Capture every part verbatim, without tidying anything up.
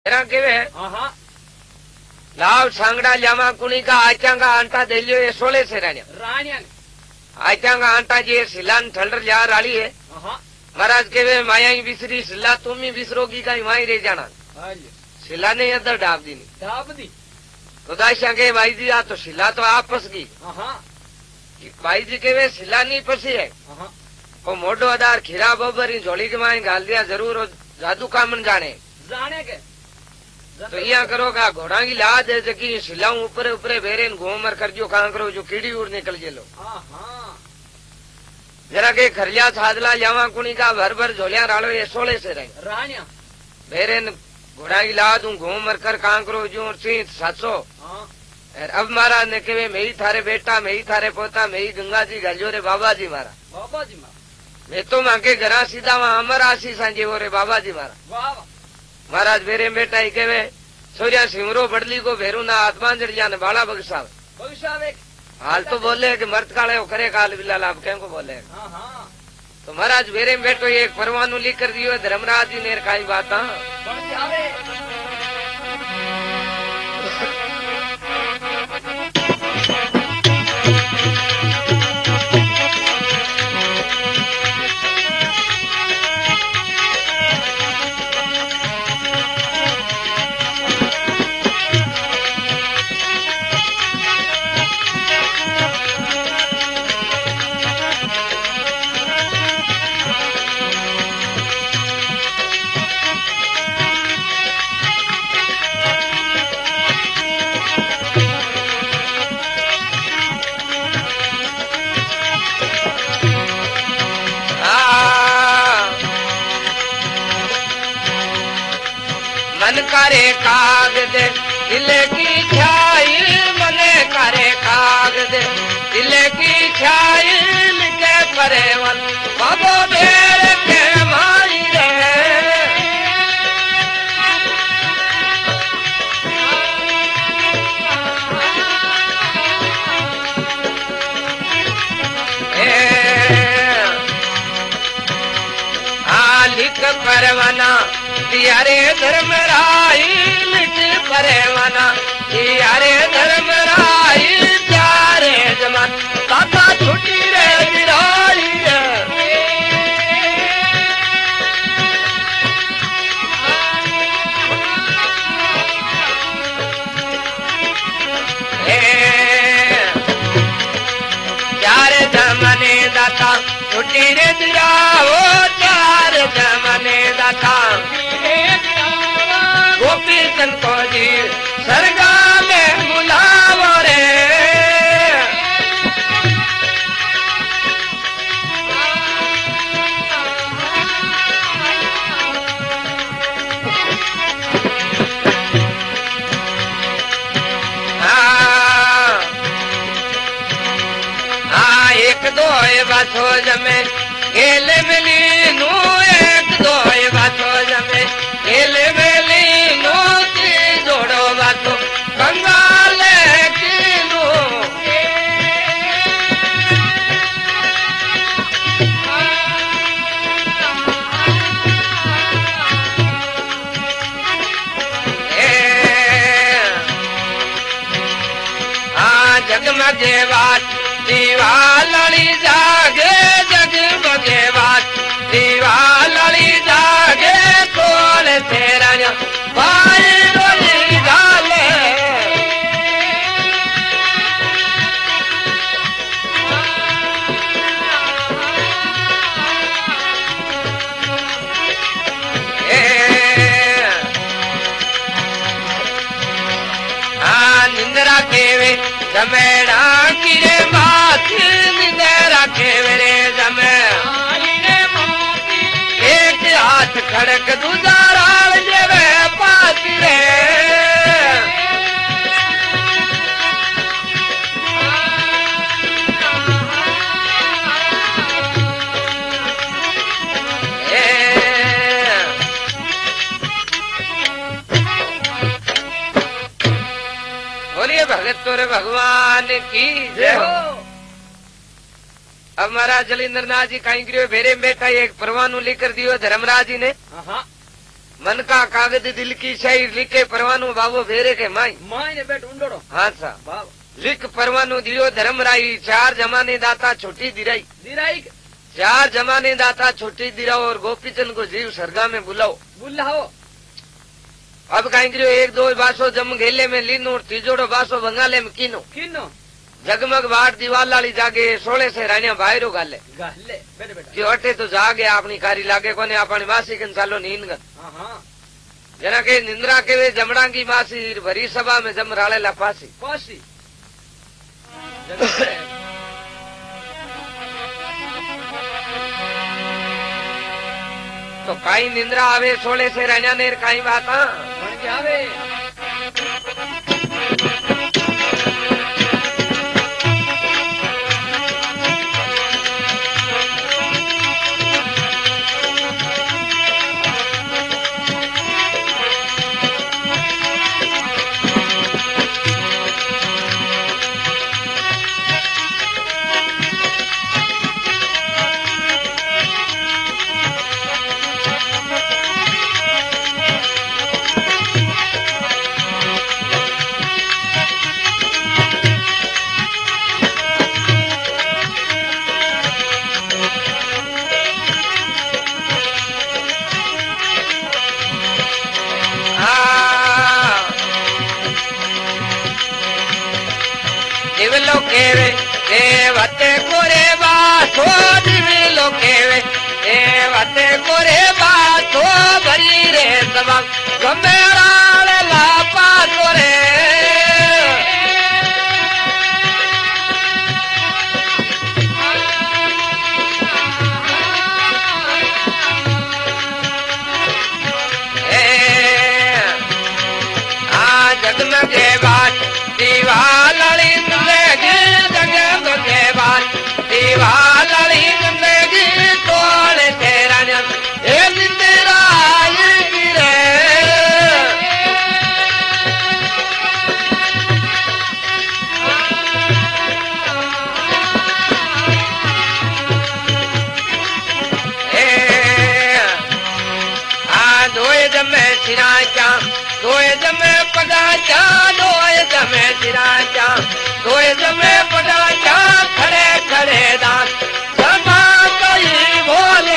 तेरा केवे हाँ लाव सांगड़ा जामा कुणी का आचा का आंटा दे लियो ये सोले से रानिया रानिया आचा का आंटा जी सिलान ठंडर जा राली है महाराज केवे माया ही बिसरी सिला तुम ही बिसरोगी का वहीं रह जाना सिला ने अदर डाब दी डाब दी तो दाशा के भाई जी आ तो सिला तो आप फंस गई भाई जी केवे सिला नहीं फंसी है वो मोटो आधार खीरा बबर झोली के माए गाल दिया जरूर जादू कामन जाने जाने के तो यहाँ करो का घोड़ा की लाद है जकी सिलाऊ ऊपर ऊपर बेरे घूमर कर जो कहाँ करो जो कीड़ी उड़ निकल जे लो जरा के खरिया सादला जावा कुणी का भर भर झोलिया रालो ये सोले से रहे रानिया बेरे घोड़ा की लाद हूँ घूमर कर कहाँ करो जो सीत सातसो अब महाराज ने के मैं ही थारे बेटा मैं ही थारे पोता मैं ही गंगा जी गलियो रे बाबा जी मारा बाबा जी मारा मैं तो मांगे घरा सीधा वहाँ अमर आशी सांजे वो रे बाबा जी मारा महाराज मेरे बेटा ही कहे सूर्या सिमरो बड़ली को भेरू ना आत्मा जड़ जाने बाला बगसाव बगसावे हाल तो बोले कि मर्द काले वो करे काल बिलाल आप क्या को बोले तो महाराज मेरे बेटो ये एक परवानू लिख कर दियो धर्मराज जी ने कई बात करे कागज दिल की छाई मने करे कागज दिल की छाई लिखे परेवन बाबो बेर के माई रे हाँ लिख परवाना यारे धर्म राई लिख परेवाना यारे धर्म राई प्यारे जमान काका छुट्टी रे बिराई चार जमाने दाता छुट्टी रे बिराओ चार जमाने दाता गोपी को जी सरगा में बुलावो रे हाँ हाँ एक दो बातो जमे गेले मिली नू एक दो बातो जमे गेले जगमगे बात दीवाली जागे जगमगे बात दीवाली जागे कौन तेरा भाई डोली डाले हाँ निंदरा केवे जमेड़ा किरे बात निंदरा केवे रे जमे एक हाथ खड़क दुदाराल जेवे पात रे बोलिए भगत तोरे भगवान की जय हो। अब महाराज जलिंद्र नाथ जी कहीं गिरो भेरे में बैठा एक परवानू लेकर दियो धर्मराज जी ने मन का कागज दिल की सही लिखे परवानो बाबो भेरे के माई माई ने बैठ उंडोड़ो हाँ सा बाबा लिख परवानो दियो धर्म राई चार जमाने दाता छोटी दिराई दिराई चार जमाने दाता छोटी दिराओ और गोपीचंद को जीव सरगा में बुलाओ बुलाओ। अब कहीं करियो एक दो बासो जम घेले में लीनो और तीजोड़ो बासो बंगाले में कीनो किनो जगमग बाट दीवार लाली जागे सोले से रानिया बाहरो गाले गाले बेटे बेटा कि अटे तो जागे अपनी कारी लागे कोने अपनी मासी के चालो नींद गन हाँ हाँ जना के निंद्रा के वे जमड़ा की मासी भरी सभा में जम राले ला पासी पासी तो काई निंद्रा आवे सोले से रानिया ने काई बात बन के आवे केवे देवते कोरे बासो दिविलो केवे देवते कोरे बासो भरी रे सबा गमेराल लापा कोरे आ जगमगे बाट दीवाली दीवाली जिंदगी तोड़ तेरा ए तेरा रे आ दोए जमे सिरा चा दोए जमे पगा चा दोए जमे सिरा चा दोए जमे पगा चा खड़े खड़े दान समा कई बोले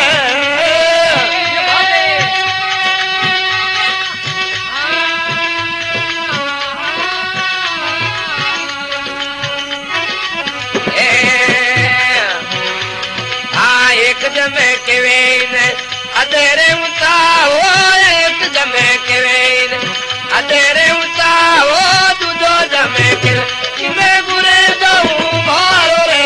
आ एक जमे के वेन अधेरे उता हो एक जमे के वेन अधेरे उता हो दूजो जमे के मैं गुरे जाऊं भारो रे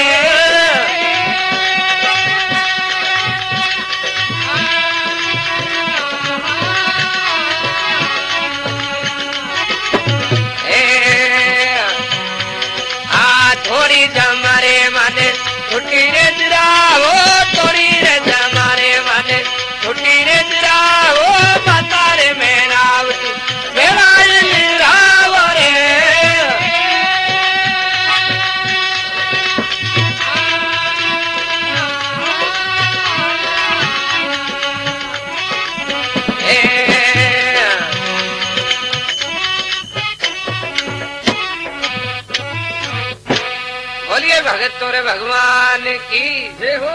आ थोड़ी जमारे माने छुट्टी रे जराओ थोड़ी रे जमारे माने छुट्टी रे जराओ माता रे मेरा मेरा राव रे बोलिए भगत तोरे भगवान की जय हो।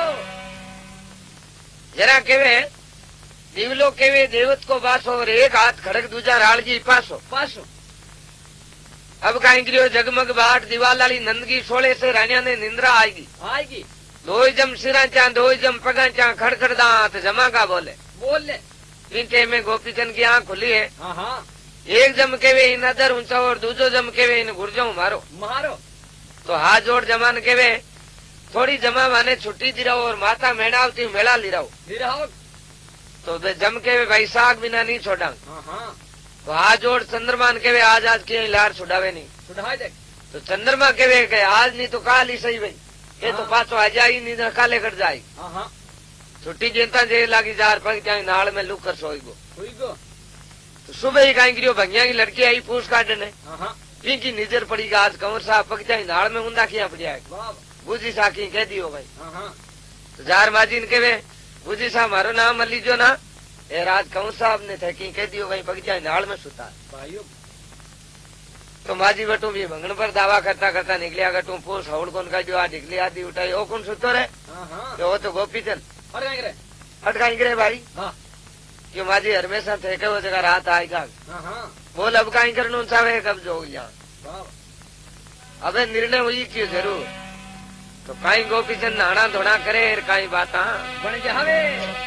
जरा केवे दिवलो केवे देवत को बासो और एक हाथ खड़क दूजा रालजी पासो पासो। अब कहीं गिरियो जगमग बाट दीवाली नंदगी सोले से रानिया ने निंद्रा आएगी आएगी दो जम सिरा चा दो जम पगा चा खड़खड़ दांत जमा का बोले बोले पीछे में गोपीचंद की आंख खुली है हाँ हाँ एक जम के वे इन अदर ऊंचा और दूसरो जम के वे इन गुर्जो मारो मारो तो हाथ जोड़ जमान के वे थोड़ी जमा माने छुट्टी दिराओ और माता मेड़ावती मेला लिराओ दिराओ तो वे जम के वे वैसाख बिना नहीं छोड़ा हाँ हाँ तो हाथ जोड़ चंद्रमान के वे आज आज के लार छुड़ावे नहीं छुड़ा दे तो चंद्रमा के वे कहे आज नहीं तो काल ही सही भाई ये तो पाछो आ जाई नहीं तो काले कर जाई हाँ हाँ छुट्टी जेता जे लागी जार पग क्या नाल में लुक कर सोई गो हुई गो तो सुबह ही कहीं गिरियो भंगिया की लड़की आई पूछ काटने हाँ हाँ की नजर पड़ी आज कंवर साहब पग जाई नाल में ऊंधा किया पड़िया बाबा बूझी साखी कह दियो भाई हाँ हाँ तो जार माजी ने के वे बूझी साहब मारो नाम लीजो ना ए रात कौन साहब ने थे की कह दियो कहीं बगीचा नाल में सुता भाइयों तो माजी बटू भी भंगन पर दावा करता करता निकलिया गटू पोस हवड़ कौन का जो आ निकली आदि उठाई ओ कौन सुतो रे हाँ हाँ तो वो तो गोपीचंद और कहीं करे हट कहीं करे भाई हाँ क्यों माजी हमेशा थे के वो जगह रात आएगा हाँ हाँ बोल अब कहीं करनो चाहे कब जो यहाँ वाह अबे निर्णय हुई क्यों जरूर तो कहीं गोपीचंद नाना धोना करे कहीं बात बन जावे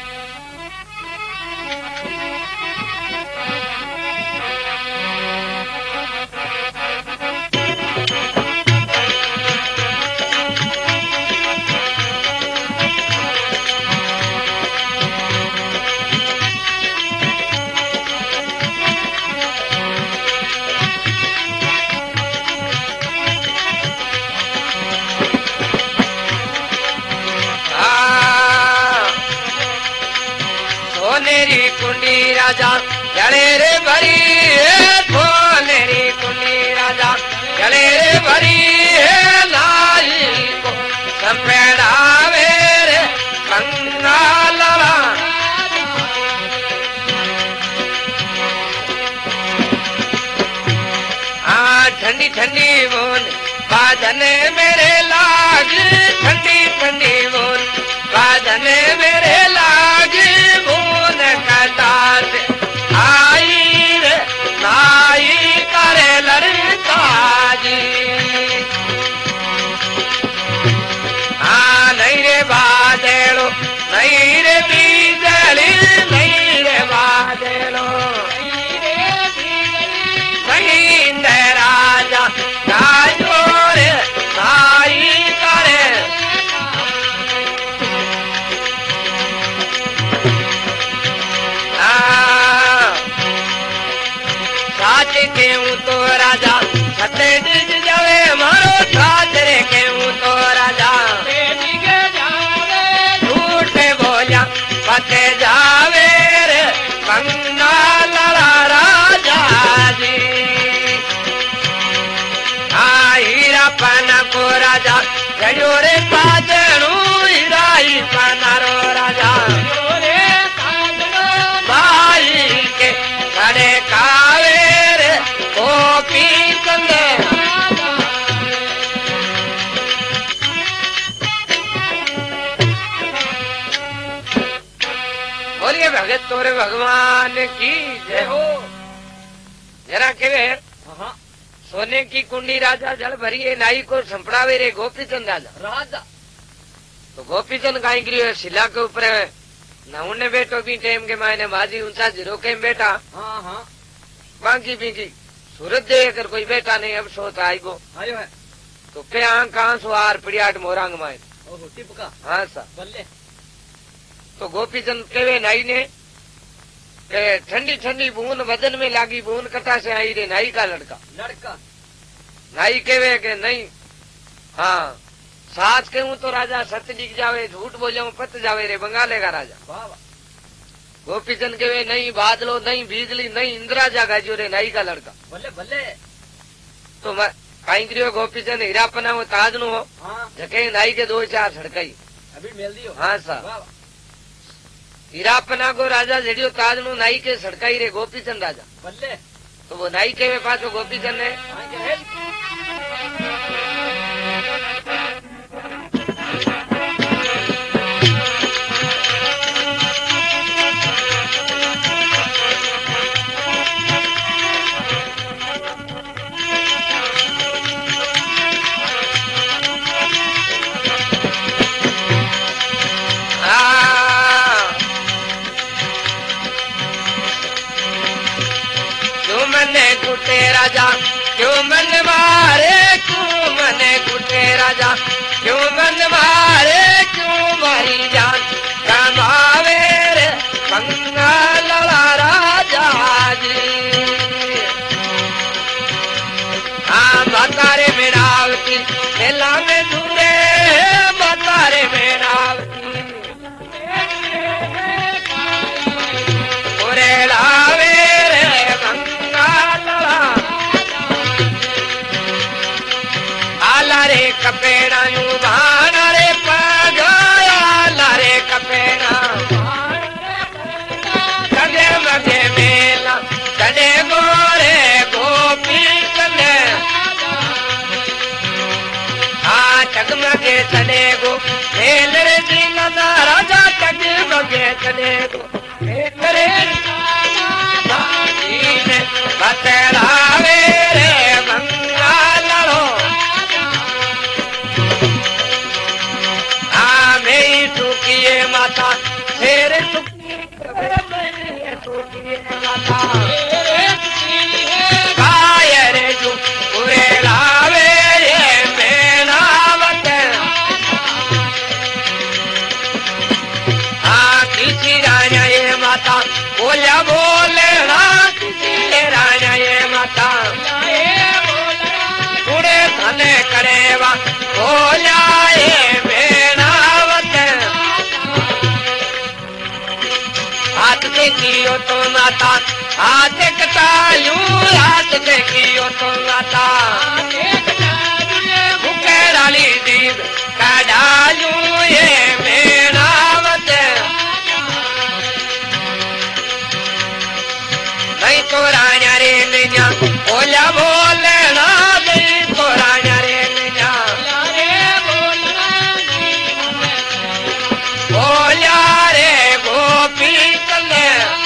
सोनेरी कुंडी राजा जले रे भरी है सोनेरी कुंडी राजा जले रे भरी है लाई को सपेड़ावे रे कंगाला आ ठंडी ठंडी बोल बादन मेरे लाग ठंडी ठंडी बोल बादन मेरे लाग बोल कटास आई रे नाई करे लड़का जी हाँ नहीं रे बादलो नहीं रे बीजली नहीं रे बादलो नहीं रे राजा राजो रे नाई करे साच केऊ तो राजा छते डिज जावे मारो साजरे केऊ तो राजा झूठ बोलिया पते जावे रे कंगा लड़ा राजा जी हीरा पाना को राजा जड़ो रे पाजणू हीरा ही पाना रो राजा भाई के खड़े कावेर गोपी चंदे बोलिए भगत तोरे भगवान की जय हो जरा के हाँ सोने की कुंडी राजा जल भरिए नाई को संपड़ावे रे गोपीचंद राजा राजा तो गोपीचंद कहीं गिरी शिला के ऊपर नहुने बैठो भी टेम के मायने बाजी ऊंचा जीरो के बैठा हाँ हाँ बाकी भी की सूरत दे कर कोई बैठा नहीं अब सोता आई गो आयो है तो पे आंख कहाँ सो आर पिड़ियाट मोरांग मायने ओहो टिपका हाँ सा बल्ले तो गोपीचंद केवे नाई ने के ठंडी ठंडी बूंद बदन में लागी बूंद कटा से आई रे नाई का लड़का लड़का नाई केवे के नहीं हाँ सास कहूँ तो राजा सत्य दिख जावे झूठ बोले पत जावे रे बंगाले का राजा वाह वाह गोपीचंद केवे नहीं बादलो नहीं बिजली नहीं इंदिरा जागा जो रे नाई का लड़का बल्ले बल्ले तो कहीं गोपीचंद हीरापना वो ताज नु हो हाँ जके नाई के दो चार सड़कई अभी मिल दियो हाँ सा वाह वाह हीरापना को राजा जड़ियो ताज नु नाई के सड़काई रे गोपीचंद राजा बल्ले तो वो नाई के वे पास गोपीचंद ने हाँ के है कुटे राजा क्यों मन मारे क्यों मने कुटे राजा क्यों मन मारे क्यों मारी जान कमावे रे कंगाल राजा जी हाँ बतारे मेरावती मेला में दूरे बतारे मेरावती ओरे लावे रे कंगाल रे कपेड़ा यू भाना रे पगाया रे कपेड़ा कने को करे ने बतलावे रे मंगल हो आ मेरी सुखिए माता तेरे सुखिए सुखिए माता कायर जो पूरे लावे ये मेनावत आ किसी राजा ये माता बोलिया बोले ना किसी राजा ये माता पूरे धने करेवा बोलिया ये मेनावत हाथ देखियो तो माता हाथ कटालू हाथ देखियो तो माता भूखे डाली दीप का डालू ये मेनावत नहीं तो राजा रे मिया बोला बोले ना नहीं तो राजा रे मिया बोला रे गोपी कले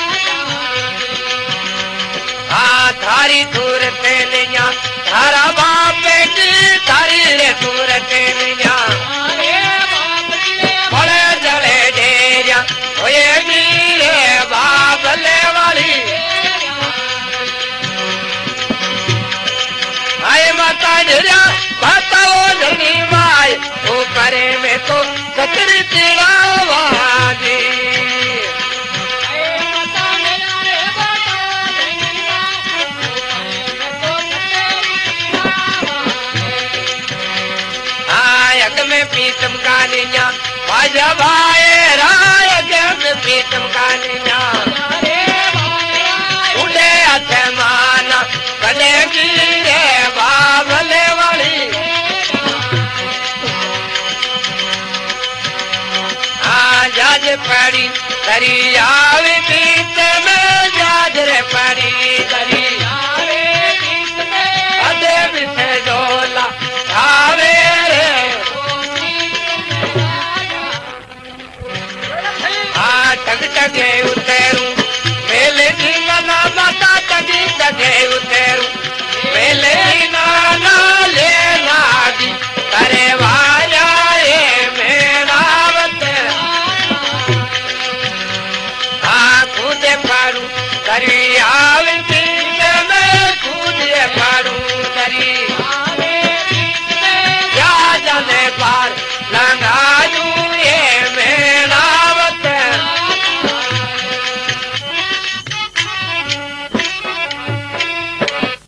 आ थारी दूर ते लिया थारा बाप की थारी रे दूर ते लिया बड़े जले डेरिया ओए मीरे बाबले वाली आए माता जरा बताओ धनी माय वो करे में तो सतरी तिलावाजी आयक में पीतम का निया बाजा भाई रायक में पीतम का निया